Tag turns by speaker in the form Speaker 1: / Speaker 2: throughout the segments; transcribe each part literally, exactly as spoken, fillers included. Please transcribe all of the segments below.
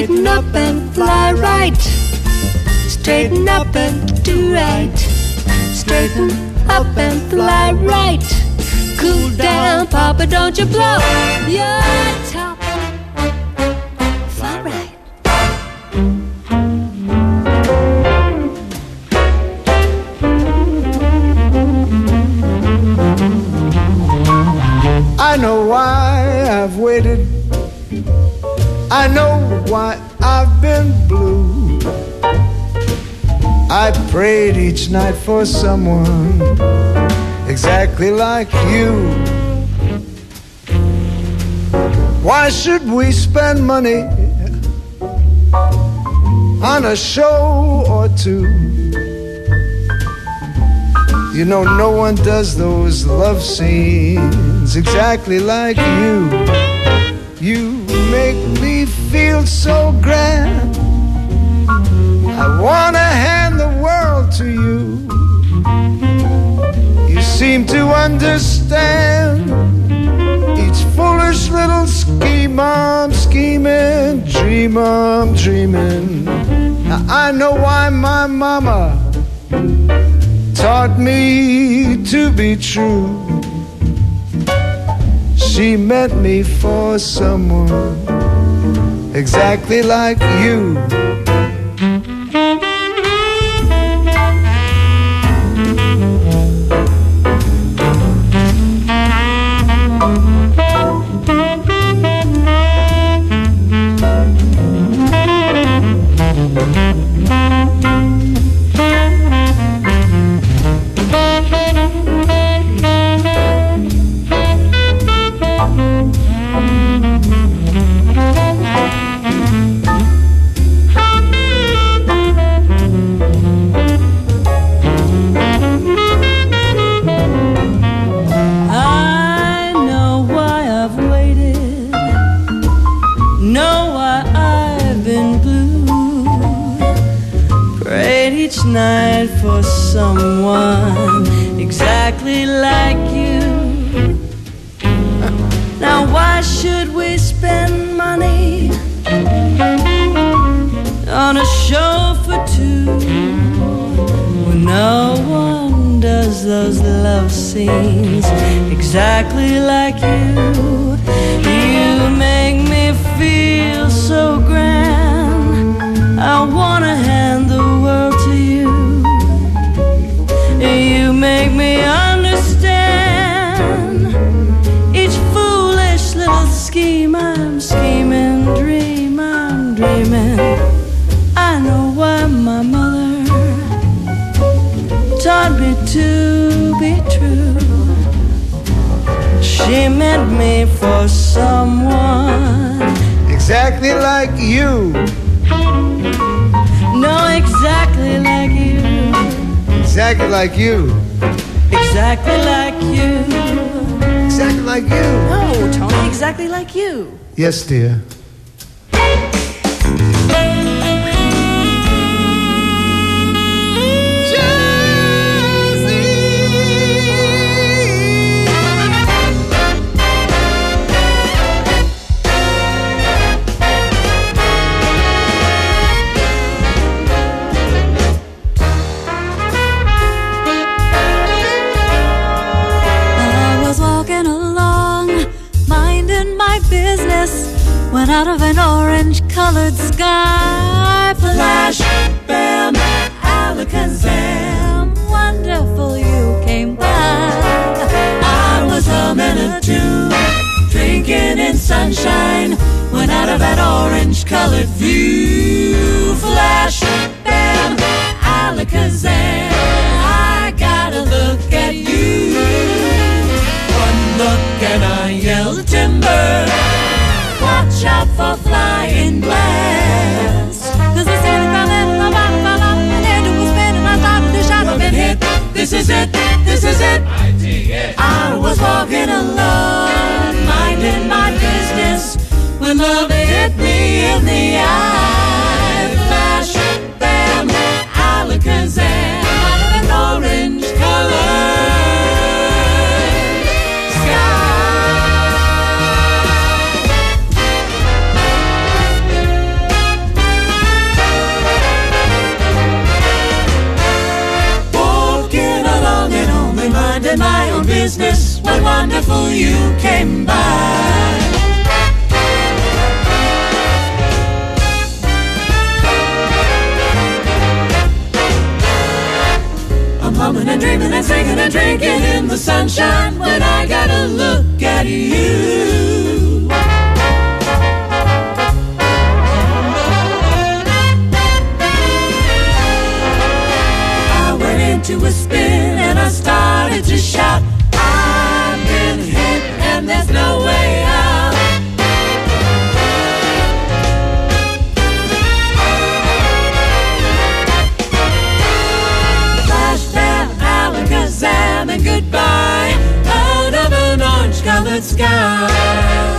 Speaker 1: Straighten up and fly right. Straighten up and do right. Straighten up and fly right. Cool down, Papa, don't you blow your top. Fly right.
Speaker 2: I know why I've waited. I know why I've been blue. I prayed each night for someone exactly like you. Why should we spend money on a show or two? You know no one does those love scenes exactly like you. You make me feel so grand. I wanna hand the world to you. You seem to understand each foolish little scheme I'm scheming, dream I'm dreaming. Now I know why my mama taught me to be true. She meant me for someone exactly like you.
Speaker 1: Night for someone exactly like you. Now why should we spend money on a show for two when no one does those love scenes exactly like you? You make me feel so grand. I wanna hand the world to you. You make me understand each foolish little scheme I'm scheming, dream I'm dreaming. I know why my mother taught me to be true. She meant me for someone
Speaker 2: exactly like you.
Speaker 1: No, exactly like you.
Speaker 2: Exactly like you.
Speaker 1: Exactly like you.
Speaker 2: Exactly like you.
Speaker 1: No, Tony, exactly like you.
Speaker 2: Yes, dear.
Speaker 3: When out of an orange-colored sky, flash, bam, alakazam, wonderful you came by. I was humming a tune, drinking in sunshine, when out of that orange-colored view, flash, bam, alakazam, I gotta look at you. One look and I yelled timber. Watch out for flying glass. Cause the ceiling fell in the bottom fell off and it was spinning. I started to shout up and hit. This is it, this is it. I dig it. I was walking alone, minding my business, when love hit me in the eye. Flash, bam, alakazam, out of an orange color. what wonderful you came by. I'm humming and dreaming and singing and drinking in the sunshine when I got a look at you. I went into a spin and I started to shout, I've been hit and there's no way out. Alakazam and goodbye out of an orange-colored sky.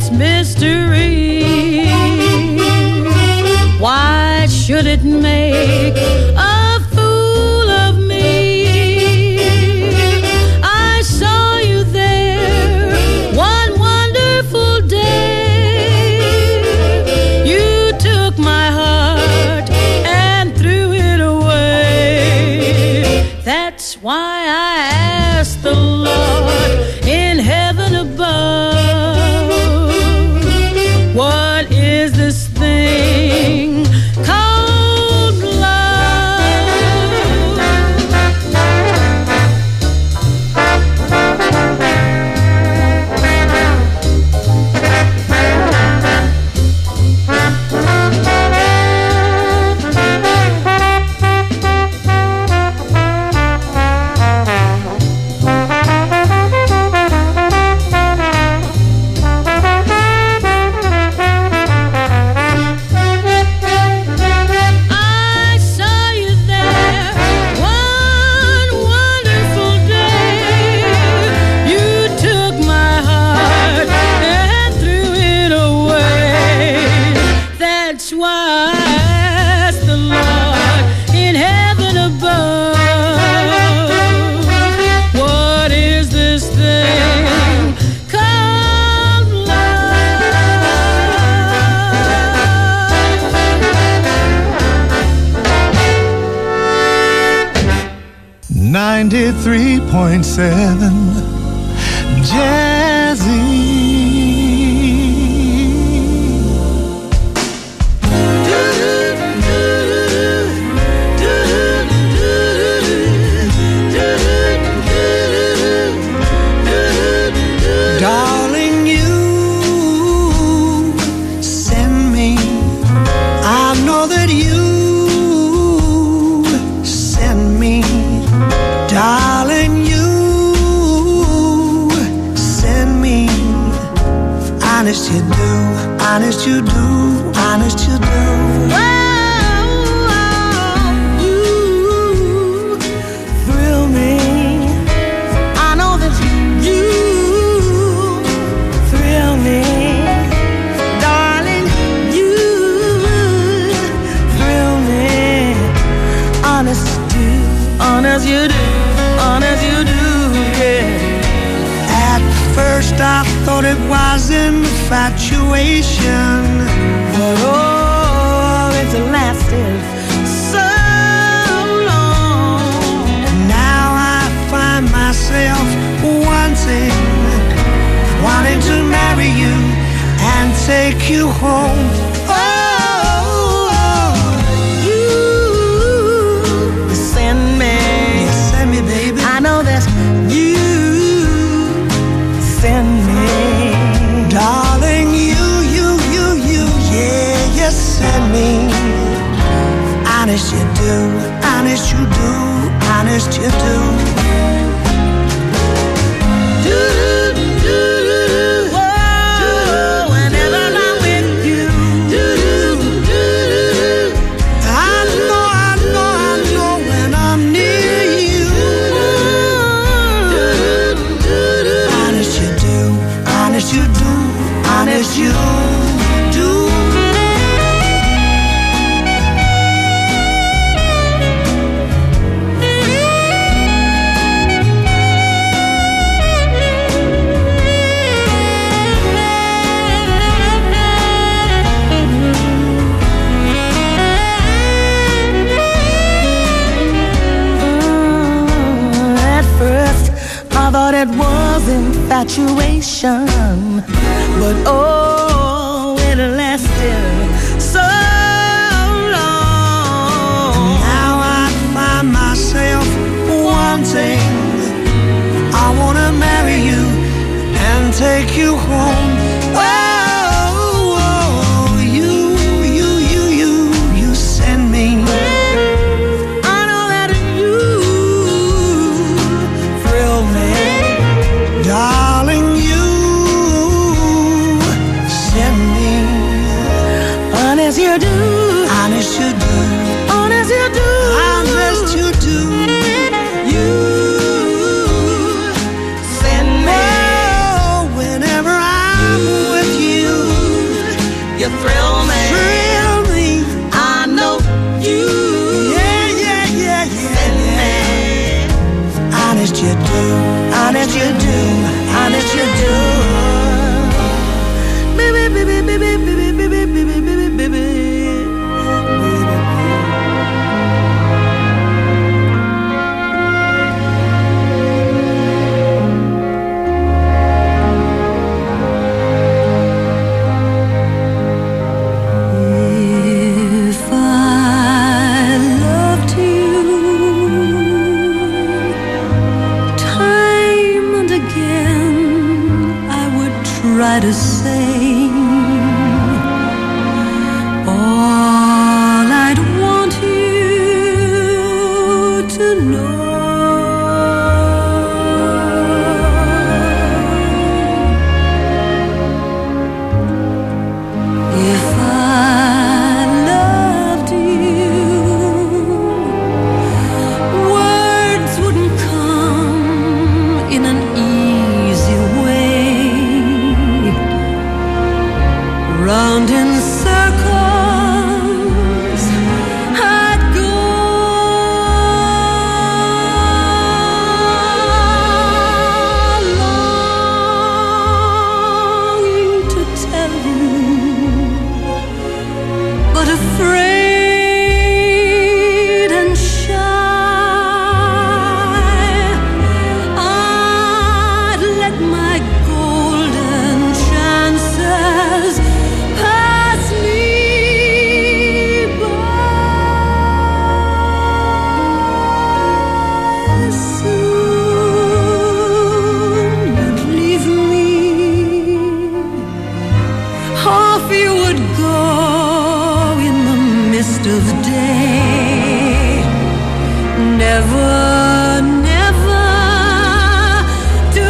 Speaker 1: this mystery? Why should it make a fool of me? I saw you there one wonderful day. You took my heart and threw it away. That's why I asked the Lord in heaven above, what is this thing called love?
Speaker 4: ninety-three point seven Jazzy.
Speaker 2: Darling, you send me. I know that you send me. Darling, you send me. Honest you do, honest you do, honest you do. Whoa, you thrill me. I know that you thrill me. Darling, you thrill me. Honest you, honest you do. Honest you do, yeah. At first I thought it was infatuation, but oh, it's lasted so long. Now I find myself wanting, wanting to marry you and take you home. Oh, you send me. Baby, I know that you send me. Darling, you, you, you, you, yeah, you send me. Honest you do, honest you do, honest you do. Do, do, do, do, whoa, whenever I'm with you. Do, do, do, do. I know, I know, I know when I'm near you. Honest you do, honest you do, honest you do. At first I thought it was infatuation, but oh, it lasted so long. Now I find myself wanting, I wanna marry you and take you home. Oh, oh, you, you, you, you, you send me. I know that you thrill me. Darling, you
Speaker 1: honest you do, honest you do. Baby, baby, baby, baby, baby, baby, baby, baby. Try to say all I'd want you to know. If I loved you, words wouldn't come in an easy way. Round in circles I'd go, longing to tell you, but afraid and shy. I'd let my golden chances pass me by. Soon you'd leave me, off you would go in the mist of day. Never, never to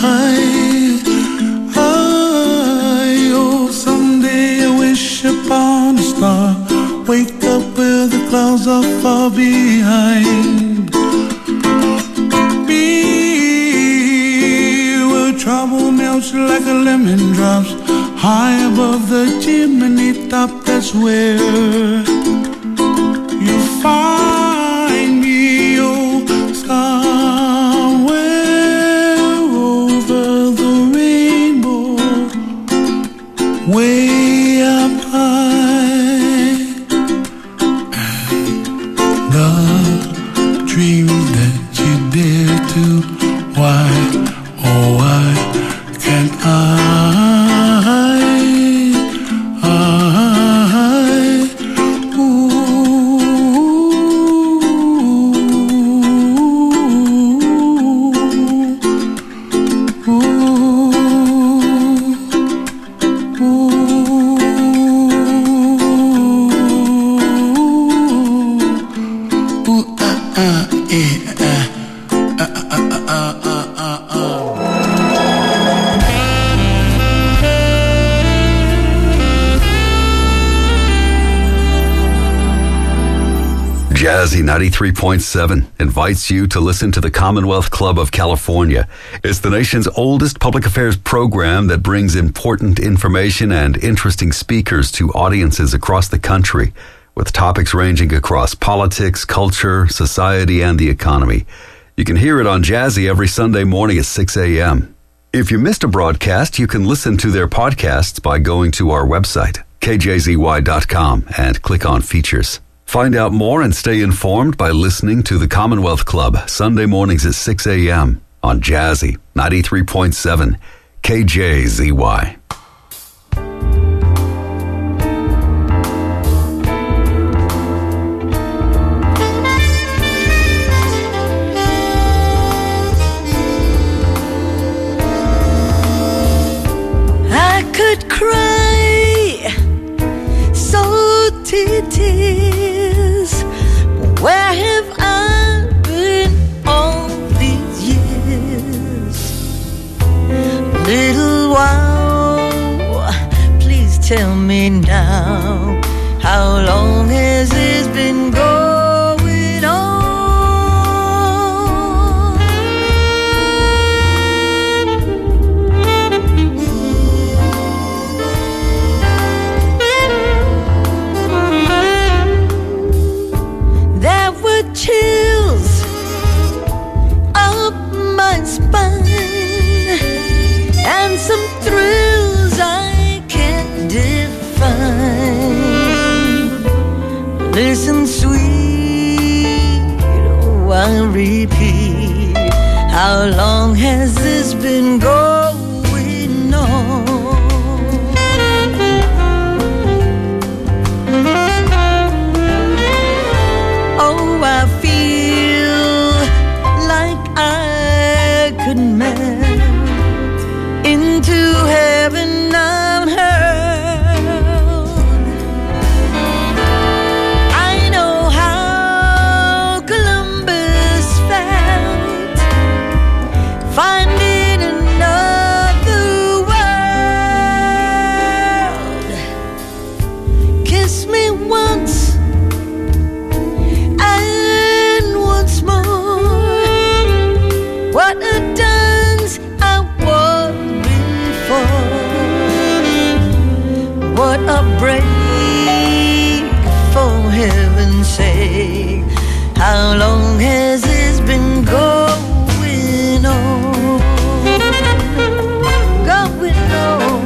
Speaker 4: I, oh, someday I wish upon star. Wake up where the clouds are far behind. Be where trouble melts like a lemon drops. High above the chimney top, that's where you find me, oh, somewhere over the rainbow, way up high. And the dreams that you dare to, why, oh, why can't I?
Speaker 5: Jazzy ninety-three point seven invites you to listen to the Commonwealth Club of California. It's the nation's oldest public affairs program that brings important information and interesting speakers to audiences across the country, with topics ranging across politics, culture, society, and the economy. You can hear it on Jazzy every Sunday morning at six a.m. If you missed a broadcast, you can listen to their podcasts by going to our website, k j z y dot com, and click on Features. Find out more and stay informed by listening to the Commonwealth Club Sunday mornings at six a.m. on Jazzy ninety-three point seven K J Z Y.
Speaker 1: I could cry so to tears. Where have I been all these years? Little while, please tell me now, how long has this been going on? There were chills up my spine and some thrills I can't define. Listen, sweet, oh, I'll repeat, how long has this been going on? Oh, I feel like I could melt into heaven unheard. I know how Columbus felt, finding another world. Kiss me once and once more. What a dance I was before. What a break, for heaven's sake. How long has this been going on? Going on.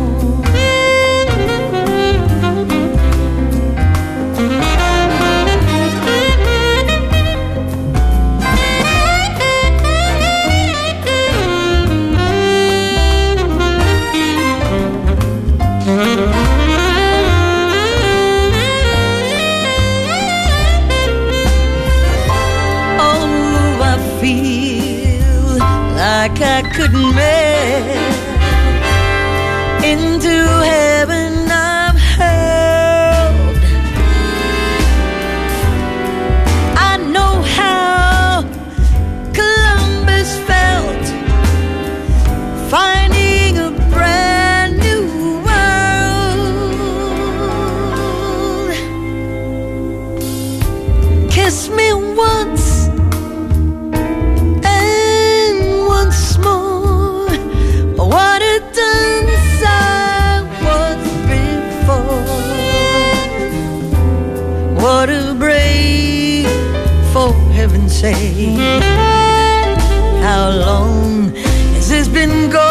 Speaker 1: Oh, I feel like I could melt into heaven I've heard. I know how Columbus felt, finding a brand new world. for heaven's sake. How long has this been going